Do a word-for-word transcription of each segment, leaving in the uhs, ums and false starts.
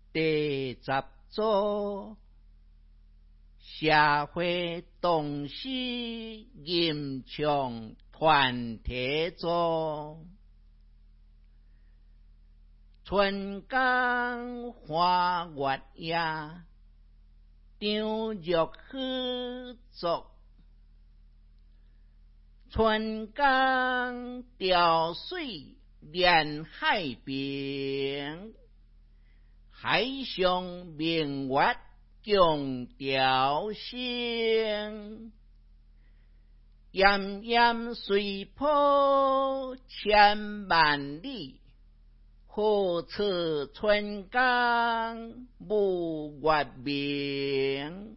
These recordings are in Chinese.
第十组社会动词吟唱团体组，春江花月夜，张玉虚作。春江潮水连海平，海上明月共潮生。炎炎水波千万里，何似春江无月明。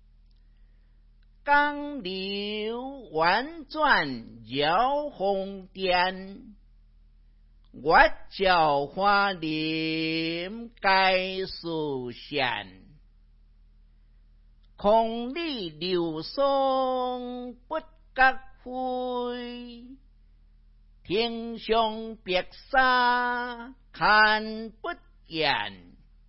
江流婉转绕峰巅，月照花林该树闲。空里流松不觉灰，天上白沙看不见。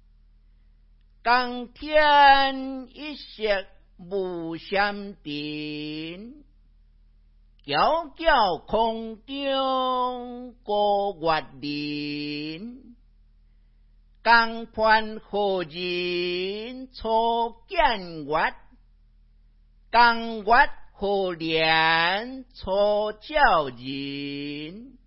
江天一色无闪电，皎皎空中高月林。江畔何人初见月？江月何年初照人？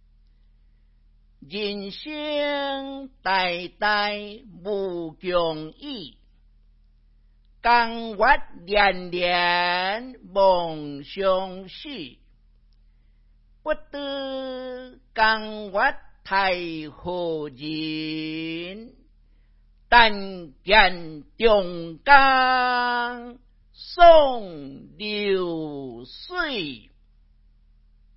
人生代代无共意，江月年年梦相似。不知江月太何人？但见长江送流水。